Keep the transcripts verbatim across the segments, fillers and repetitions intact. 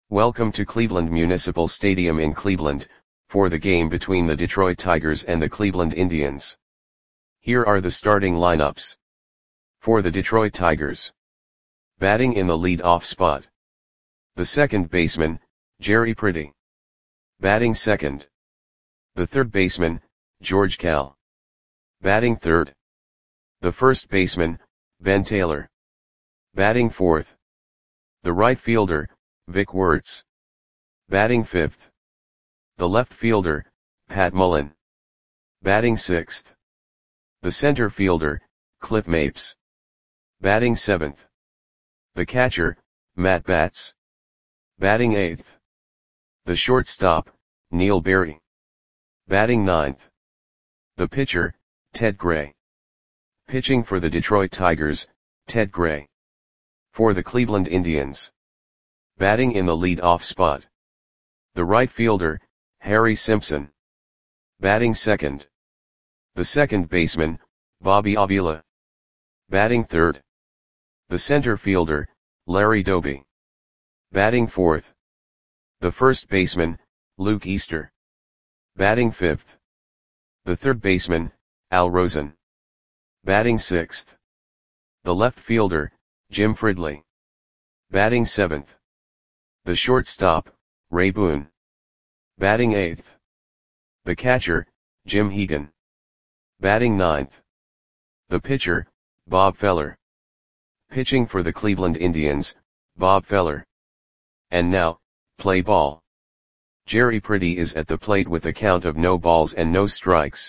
Welcome to Cleveland Municipal Stadium in Cleveland, for the game between the Detroit Tigers and the Cleveland Indians. Here are the starting lineups. For the Detroit Tigers. Batting in the lead-off spot. The second baseman, Jerry Pretty. Batting second. The third baseman, George Kell. Batting third. The first baseman, Ben Taylor. Batting fourth. The right fielder, Vic Wertz. Batting fifth. The left fielder, Pat Mullen. Batting sixth. The center fielder, Cliff Mapes. Batting seventh. The catcher, Matt Batts. Batting eighth. The shortstop, Neil Berry. Batting ninth. The pitcher, Ted Gray. Pitching for the Detroit Tigers, Ted Gray. For the Cleveland Indians. Batting in the lead-off spot. The right fielder, Harry Simpson. Batting second. The second baseman, Bobby Avila. Batting third. The center fielder, Larry Doby. Batting fourth. The first baseman, Luke Easter. Batting fifth. The third baseman, Al Rosen. Batting sixth. The left fielder, Jim Fridley. Batting seventh. The shortstop, Ray Boone. Batting eighth. The catcher, Jim Hegan. Batting ninth. The pitcher, Bob Feller. Pitching for the Cleveland Indians, Bob Feller. And now, play ball. Jerry Pretty is at the plate with a count of no balls and no strikes.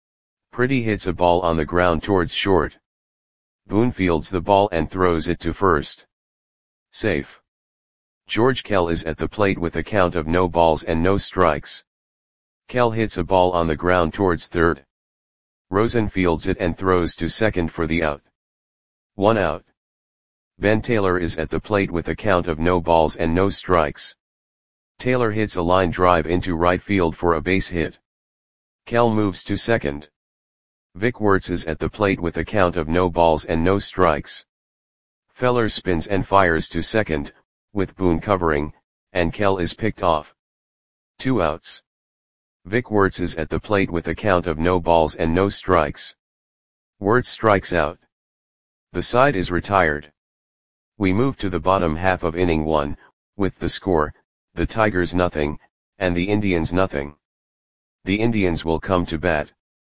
Pretty hits a ball on the ground towards short. Boone fields the ball and throws it to first. Safe. George Kell is at the plate with a count of no balls and no strikes. Kell hits a ball on the ground towards third. Rosen fields it and throws to second for the out. One out. Ben Taylor is at the plate with a count of no balls and no strikes. Taylor hits a line drive into right field for a base hit. Kell moves to second. Vic Wertz is at the plate with a count of no balls and no strikes. Feller spins and fires to second, with Boone covering, and Kell is picked off. Two outs. Vic Wertz is at the plate with a count of no balls and no strikes. Wertz strikes out. The side is retired. We move to the bottom half of inning one, with the score, the Tigers nothing, and the Indians nothing. The Indians will come to bat.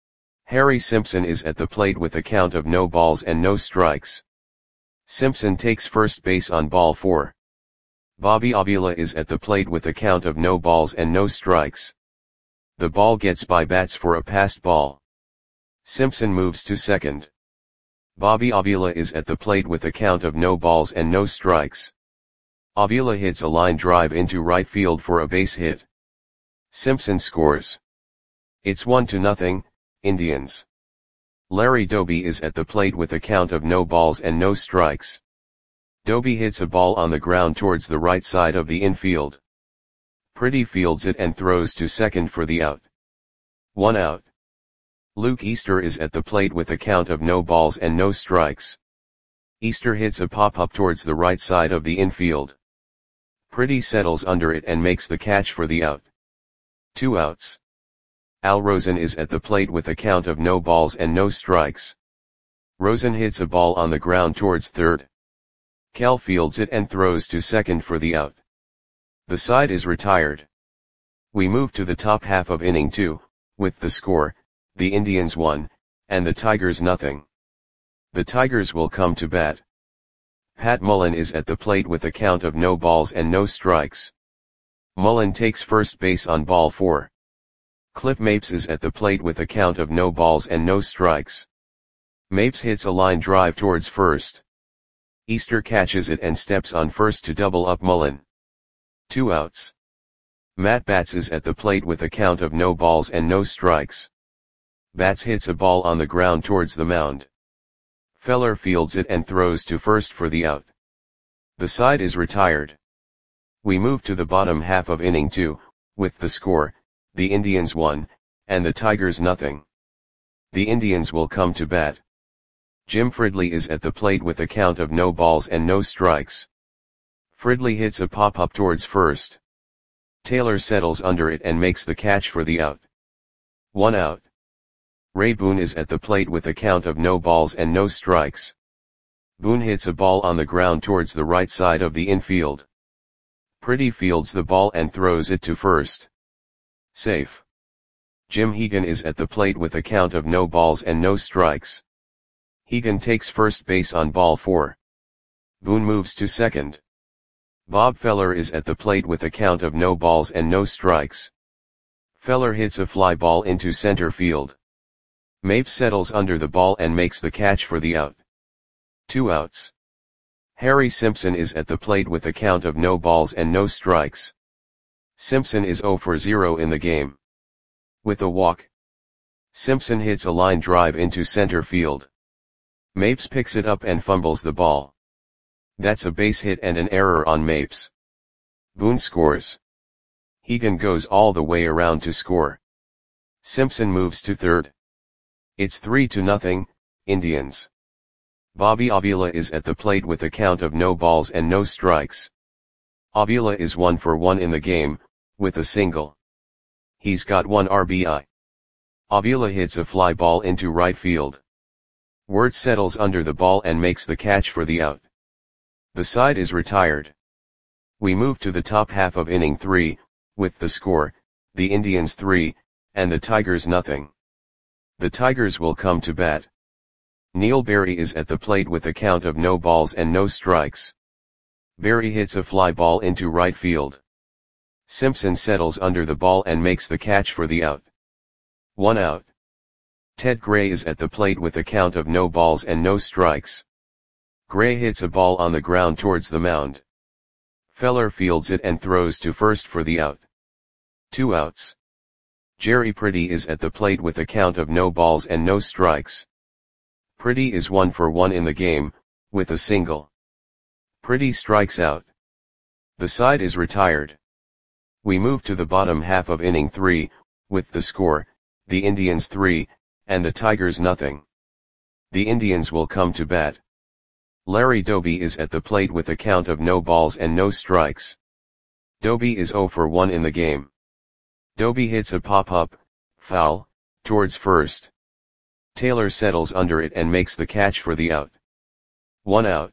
Harry Simpson is at the plate with a count of no balls and no strikes. Simpson takes first base on ball four. Bobby Avila is at the plate with a count of no balls and no strikes. The ball gets by Batts for a passed ball. Simpson moves to second. Bobby Avila is at the plate with a count of no balls and no strikes. Avila hits a line drive into right field for a base hit. Simpson scores. It's one to nothing, Indians. Larry Doby is at the plate with a count of no balls and no strikes. Doby hits a ball on the ground towards the right side of the infield. Pretty fields it and throws to second for the out. One out. Luke Easter is at the plate with a count of no balls and no strikes. Easter hits a pop-up towards the right side of the infield. Pretty settles under it and makes the catch for the out. Two outs. Al Rosen is at the plate with a count of no balls and no strikes. Rosen hits a ball on the ground towards third. Kell fields it and throws to second for the out. The side is retired. We move to the top half of inning two, with the score, the Indians one, and the Tigers nothing. The Tigers will come to bat. Pat Mullen is at the plate with a count of no balls and no strikes. Mullen takes first base on ball four. Cliff Mapes is at the plate with a count of no balls and no strikes. Mapes hits a line drive towards first. Easter catches it and steps on first to double up Mullen. Two outs. Matt Batts is at the plate with a count of no balls and no strikes. Batts hits a ball on the ground towards the mound. Feller fields it and throws to first for the out. The side is retired. We move to the bottom half of inning two, with the score, the Indians one, and the Tigers nothing. The Indians will come to bat. Jim Fridley is at the plate with a count of no balls and no strikes. Fridley hits a pop-up towards first. Taylor settles under it and makes the catch for the out. One out. Ray Boone is at the plate with a count of no balls and no strikes. Boone hits a ball on the ground towards the right side of the infield. Pretty fields the ball and throws it to first. Safe. Jim Hegan is at the plate with a count of no balls and no strikes. Hegan takes first base on ball four. Boone moves to second. Bob Feller is at the plate with a count of no balls and no strikes. Feller hits a fly ball into center field. Mapes settles under the ball and makes the catch for the out. Two outs. Harry Simpson is at the plate with a count of no balls and no strikes. Simpson is zero for zero in the game. With a walk, Simpson hits a line drive into center field. Mapes picks it up and fumbles the ball. That's a base hit and an error on Mapes. Boone scores. Hegan goes all the way around to score. Simpson moves to third. It's three to nothing, Indians. Bobby Avila is at the plate with a count of no balls and no strikes. Avila is one for one in the game, with a single. He's got one R B I. Avila hits a fly ball into right field. Wirtz settles under the ball and makes the catch for the out. The side is retired. We move to the top half of inning three, with the score, the Indians three, and the Tigers nothing. The Tigers will come to bat. Neil Berry is at the plate with a count of no balls and no strikes. Berry hits a fly ball into right field. Simpson settles under the ball and makes the catch for the out. One out. Ted Gray is at the plate with a count of no balls and no strikes. Gray hits a ball on the ground towards the mound. Feller fields it and throws to first for the out. Two outs. Jerry Pretty is at the plate with a count of no balls and no strikes. Pretty is one for one in the game, with a single. Pretty strikes out. The side is retired. We move to the bottom half of inning three, with the score, the Indians three, and the Tigers nothing. The Indians will come to bat. Larry Doby is at the plate with a count of no balls and no strikes. Doby is zero for one in the game. Doby hits a pop-up, foul, towards first. Taylor settles under it and makes the catch for the out. One out.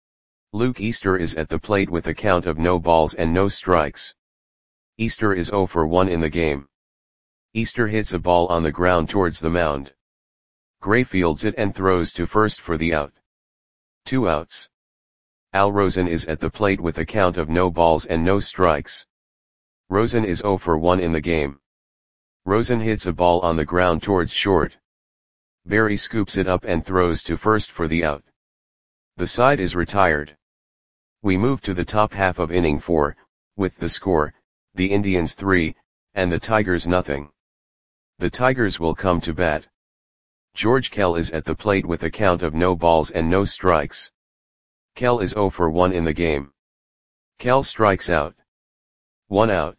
Luke Easter is at the plate with a count of no balls and no strikes. Easter is zero for one in the game. Easter hits a ball on the ground towards the mound. Gray fields it and throws to first for the out. Two outs. Al Rosen is at the plate with a count of no balls and no strikes. Rosen is zero for one in the game. Rosen hits a ball on the ground towards short. Berry scoops it up and throws to first for the out. The side is retired. We move to the top half of inning four, with the score, the Indians three, and the Tigers nothing. The Tigers will come to bat. George Kell is at the plate with a count of no balls and no strikes. Kell is zero for one in the game. Kell strikes out. One out.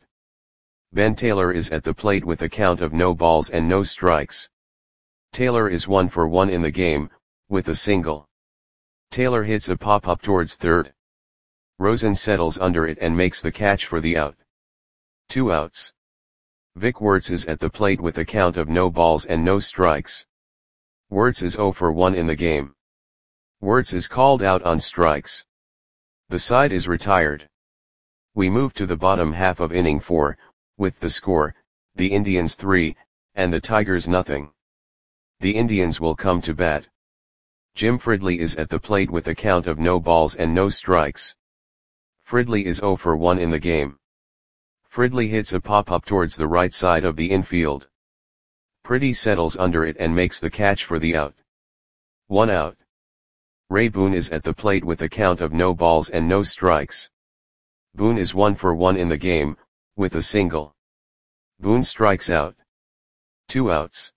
Ben Taylor is at the plate with a count of no balls and no strikes. Taylor is one for one in the game, with a single. Taylor hits a pop-up towards third. Rosen settles under it and makes the catch for the out. Two outs. Vic Wirtz is at the plate with a count of no balls and no strikes. Wirtz is zero for one in the game. Wirtz is called out on strikes. The side is retired. We move to the bottom half of inning four, with the score, the Indians three, and the Tigers nothing. The Indians will come to bat. Jim Fridley is at the plate with a count of no balls and no strikes. Fridley is zero for one in the game. Fridley hits a pop-up towards the right side of the infield. Pretty settles under it and makes the catch for the out. One out. Ray Boone is at the plate with a count of no balls and no strikes. Boone is one for one in the game, with a single. Boone strikes out. Two outs.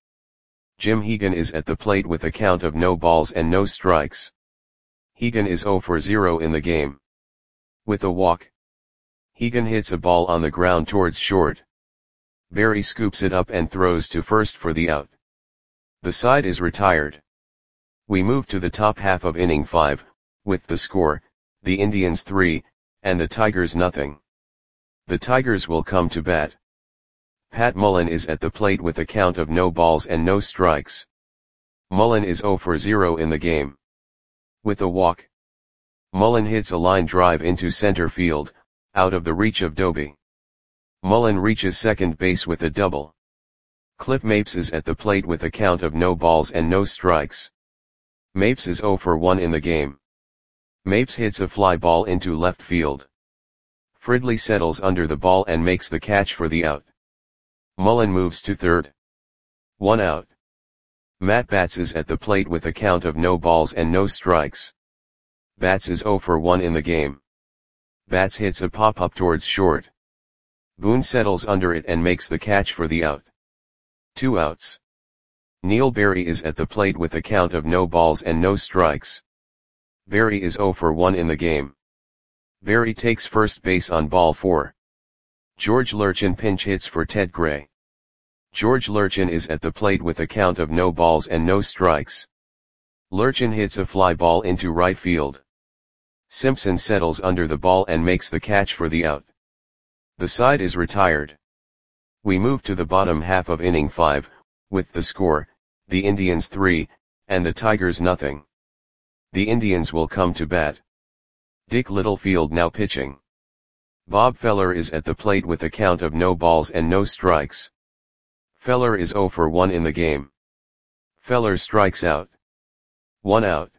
Jim Hegan is at the plate with a count of no balls and no strikes. Hegan is zero for zero in the game. With a walk, Hegan hits a ball on the ground towards short. Berry scoops it up and throws to first for the out. The side is retired. We move to the top half of inning five, with the score, the Indians three, and the Tigers nothing. The Tigers will come to bat. Pat Mullen is at the plate with a count of no balls and no strikes. Mullen is zero for zero in the game. With a walk, Mullen hits a line drive into center field, out of the reach of Doby. Mullen reaches second base with a double. Cliff Mapes is at the plate with a count of no balls and no strikes. Mapes is zero for one in the game. Mapes hits a fly ball into left field. Fridley settles under the ball and makes the catch for the out. Mullen moves to third. One out. Matt Batts is at the plate with a count of no balls and no strikes. Batts is zero for one in the game. Batts hits a pop-up towards short. Boone settles under it and makes the catch for the out. Two outs. Neil Berry is at the plate with a count of no balls and no strikes. Berry is zero for one in the game. Berry takes first base on ball four. George Lurchin pinch hits for Ted Gray. George Lurchin is at the plate with a count of no balls and no strikes. Lurchin hits a fly ball into right field. Simpson settles under the ball and makes the catch for the out. The side is retired. We move to the bottom half of inning five, with the score, the Indians three, and the Tigers nothing. The Indians will come to bat. Dick Littlefield now pitching. Bob Feller is at the plate with a count of no balls and no strikes. Feller is zero for one in the game. Feller strikes out. One out.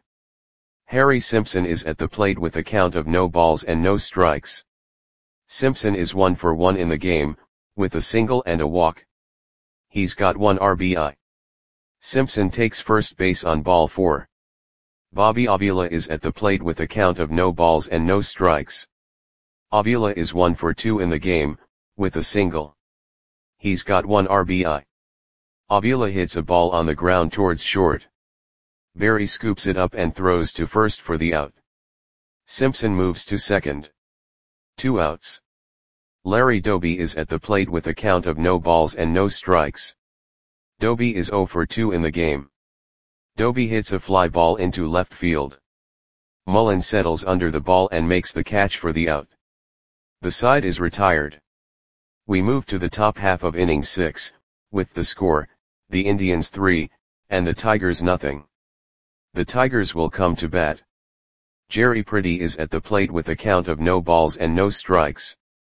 Harry Simpson is at the plate with a count of no balls and no strikes. Simpson is one for one in the game, with a single and a walk. He's got one R B I. Simpson takes first base on ball four. Bobby Avila is at the plate with a count of no balls and no strikes. Avila is one for two in the game, with a single. He's got one R B I. Avila hits a ball on the ground towards short. Berry scoops it up and throws to first for the out. Simpson moves to second. Two outs. Larry Doby is at the plate with a count of no balls and no strikes. Doby is zero for two in the game. Doby hits a fly ball into left field. Mullen settles under the ball and makes the catch for the out. The side is retired. We move to the top half of inning six, with the score, the Indians three, and the Tigers nothing. The Tigers will come to bat. Jerry Pretty is at the plate with a count of no balls and no strikes.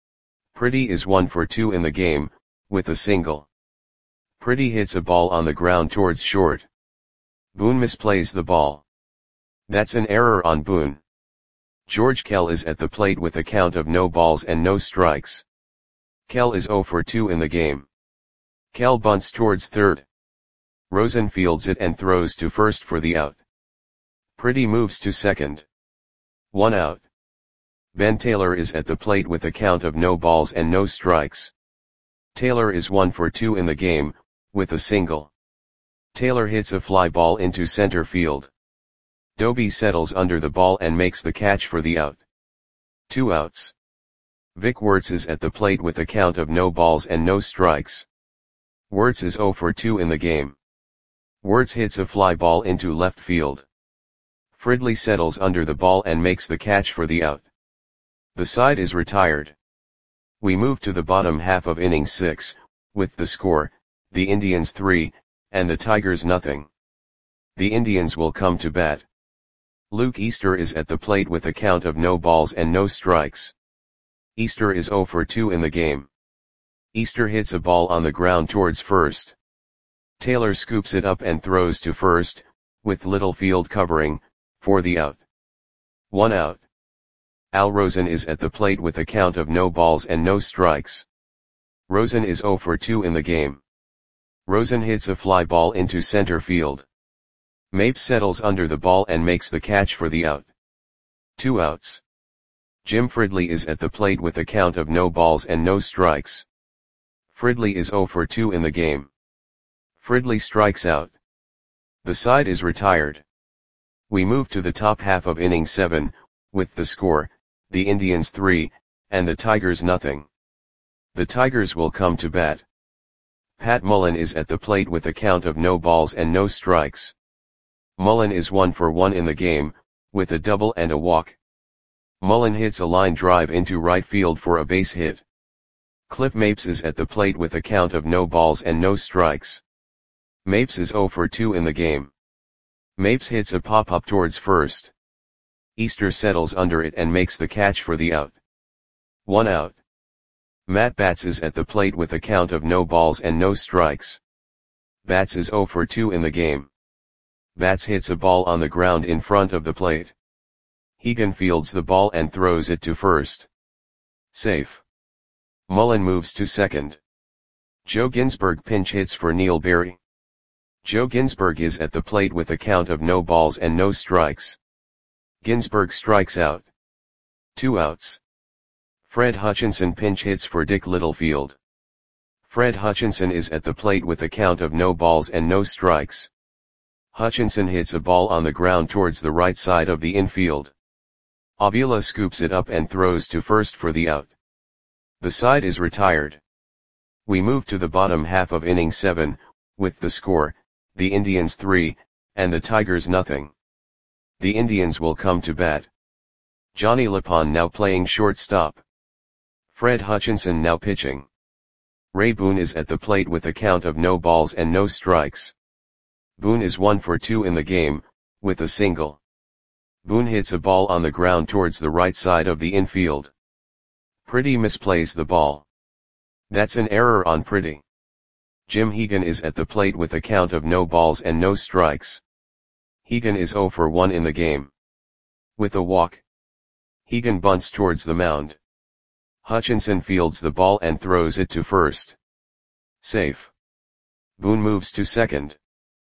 Pretty is one for two in the game, with a single. Pretty hits a ball on the ground towards short. Boone misplays the ball. That's an error on Boone. George Kell is at the plate with a count of no balls and no strikes. Kell is zero for two in the game. Kell bunts towards third. Rosen fields it and throws to first for the out. Pretty moves to second. One out. Ben Taylor is at the plate with a count of no balls and no strikes. Taylor is one for two in the game, with a single. Taylor hits a fly ball into center field. Doby settles under the ball and makes the catch for the out. Two outs. Vic Wertz is at the plate with a count of no balls and no strikes. Wertz is zero for two in the game. Wertz hits a fly ball into left field. Fridley settles under the ball and makes the catch for the out. The side is retired. We move to the bottom half of inning six, with the score, the Indians three, and the Tigers nothing. The Indians will come to bat. Luke Easter is at the plate with a count of no balls and no strikes. Easter is zero for two in the game. Easter hits a ball on the ground towards first. Taylor scoops it up and throws to first, with Littlefield covering, for the out. One out. Al Rosen is at the plate with a count of no balls and no strikes. Rosen is zero for two in the game. Rosen hits a fly ball into center field. Mapes settles under the ball and makes the catch for the out. Two outs. Jim Fridley is at the plate with a count of no balls and no strikes. Fridley is zero for two in the game. Fridley strikes out. The side is retired. We move to the top half of inning seven, with the score, the Indians three, and the Tigers nothing. The Tigers will come to bat. Pat Mullen is at the plate with a count of no balls and no strikes. Mullen is one for one in the game, with a double and a walk. Mullen hits a line drive into right field for a base hit. Cliff Mapes is at the plate with a count of no balls and no strikes. Mapes is oh for two in the game. Mapes hits a pop-up towards first. Easter settles under it and makes the catch for the out. One out. Matt Batts is at the plate with a count of no balls and no strikes. Batts is oh for two in the game. Batts hits a ball on the ground in front of the plate. Hegan fields the ball and throws it to first. Safe. Mullen moves to second. Joe Ginsberg pinch hits for Neil Berry. Joe Ginsberg is at the plate with a count of no balls and no strikes. Ginsberg strikes out. Two outs. Fred Hutchinson pinch hits for Dick Littlefield. Fred Hutchinson is at the plate with a count of no balls and no strikes. Hutchinson hits a ball on the ground towards the right side of the infield. Avila scoops it up and throws to first for the out. The side is retired. We move to the bottom half of inning seven, with the score, the Indians three, and the Tigers nothing. The Indians will come to bat. Johnny Lapon now playing shortstop. Fred Hutchinson now pitching. Ray Boone is at the plate with a count of no balls and no strikes. Boone is one for two in the game, with a single. Boone hits a ball on the ground towards the right side of the infield. Pretty misplays the ball. That's an error on Pretty. Jim Hegan is at the plate with a count of no balls and no strikes. Hegan is oh for one in the game. With a walk. Hegan bunts towards the mound. Hutchinson fields the ball and throws it to first. Safe. Boone moves to second.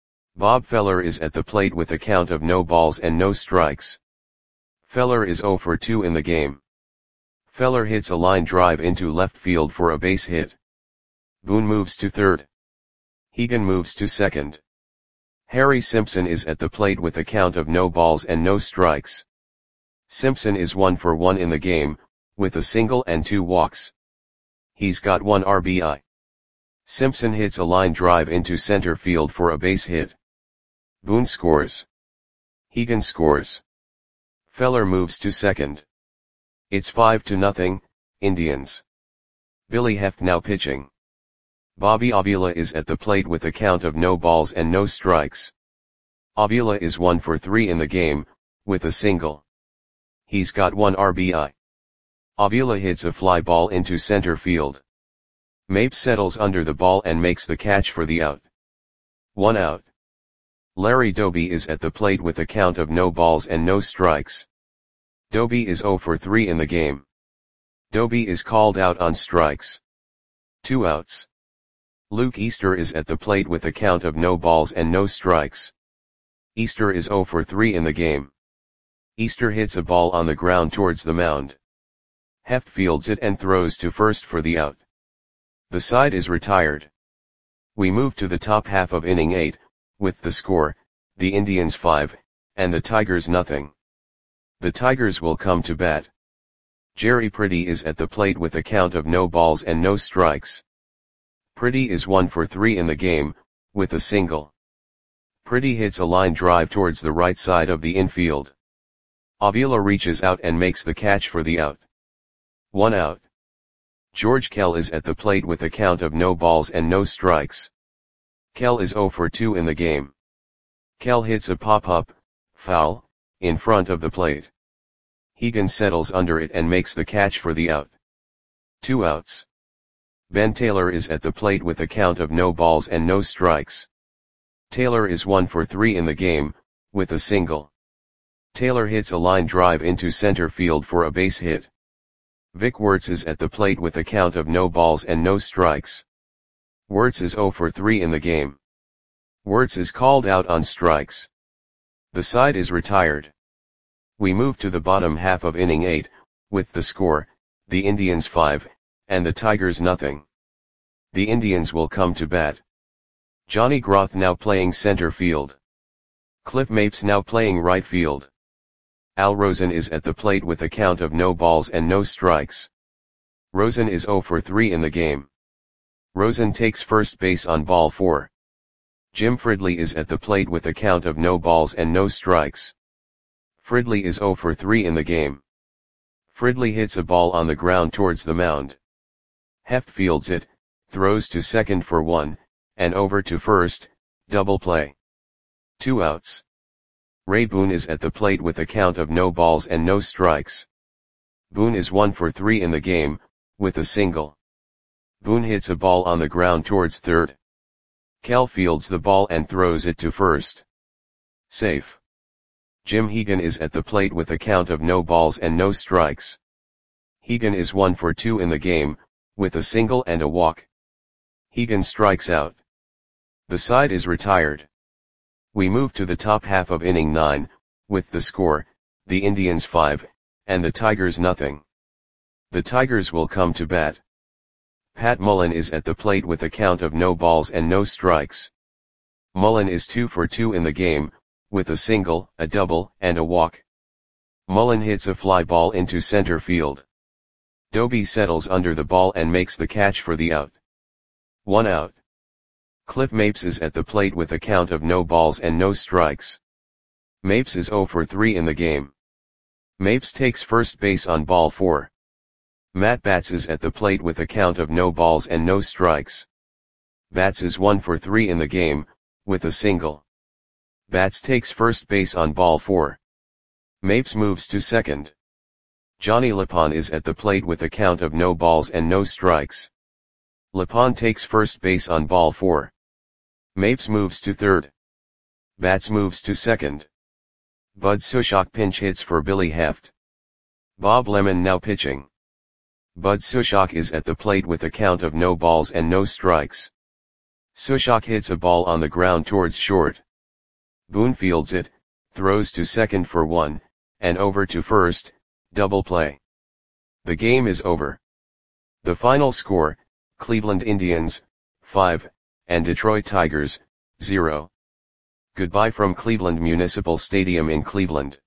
Bob Feller is at the plate with a count of no balls and no strikes. Feller is oh for two in the game. Feller hits a line drive into left field for a base hit. Boone moves to third. Hegan moves to second. Harry Simpson is at the plate with a count of no balls and no strikes. Simpson is one for one in the game, with a single and two walks. He's got one R B I. Simpson hits a line drive into center field for a base hit. Boone scores. Hegan scores. Feller moves to second. It's five to nothing, Indians. Billy Heft now pitching. Bobby Avila is at the plate with a count of no balls and no strikes. Avila is one for three in the game, with a single. He's got one R B I. Avila hits a fly ball into center field. Mapes settles under the ball and makes the catch for the out. One out. Larry Doby is at the plate with a count of no balls and no strikes. Doby is oh for three in the game. Doby is called out on strikes. Two outs. Luke Easter is at the plate with a count of no balls and no strikes. Easter is oh for three in the game. Easter hits a ball on the ground towards the mound. Heft fields it and throws to first for the out. The side is retired. We move to the top half of inning eight, with the score, the Indians five, and the Tigers nothing. The Tigers will come to bat. Jerry Pretty is at the plate with a count of no balls and no strikes. Pretty is one for three in the game, with a single. Pretty hits a line drive towards the right side of the infield. Avila reaches out and makes the catch for the out. One out. George Kell is at the plate with a count of no balls and no strikes. Kell is oh for two in the game. Kell hits a pop-up, foul, in front of the plate. Hegan settles under it and makes the catch for the out. Two outs. Ben Taylor is at the plate with a count of no balls and no strikes. Taylor is one for three in the game, with a single. Taylor hits a line drive into center field for a base hit. Vic Wertz is at the plate with a count of no balls and no strikes. Wertz is oh for three in the game. Wertz is called out on strikes. The side is retired. We move to the bottom half of inning eight, with the score, the Indians five, and the Tigers nothing. The Indians will come to bat. Johnny Groth now playing center field. Cliff Mapes now playing right field. Al Rosen is at the plate with a count of no balls and no strikes. Rosen is oh for three in the game. Rosen takes first base on ball four. Jim Fridley is at the plate with a count of no balls and no strikes. Fridley is oh for three in the game. Fridley hits a ball on the ground towards the mound. Heft fields it, throws to second for one, and over to first, double play. Two outs. Ray Boone is at the plate with a count of no balls and no strikes. Boone is one for three in the game, with a single. Boone hits a ball on the ground towards third. Kell fields the ball and throws it to first. Safe. Jim Hegan is at the plate with a count of no balls and no strikes. Hegan is one for two in the game, with a single and a walk. Hegan strikes out. The side is retired. We move to the top half of inning nine, with the score, the Indians five, and the Tigers nothing. The Tigers will come to bat. Pat Mullen is at the plate with a count of no balls and no strikes. Mullen is two for two in the game, with a single, a double, and a walk. Mullen hits a fly ball into center field. Doby settles under the ball and makes the catch for the out. One out. Cliff Mapes is at the plate with a count of no balls and no strikes. Mapes is zero for three in the game. Mapes takes first base on ball four. Matt Batts is at the plate with a count of no balls and no strikes. Batts is one for three in the game, with a single. Batts takes first base on ball four. Mapes moves to second. Johnny Lapon is at the plate with a count of no balls and no strikes. Lapon takes first base on ball four. Mapes moves to third. Batts moves to second. Bud Sushok pinch hits for Billy Heft. Bob Lemon now pitching. Bud Sushok is at the plate with a count of no balls and no strikes. Sushok hits a ball on the ground towards short. Boone fields it, throws to second for one, and over to first, double play. The game is over. The final score, Cleveland Indians, five, and Detroit Tigers, zero. Goodbye from Cleveland Municipal Stadium in Cleveland.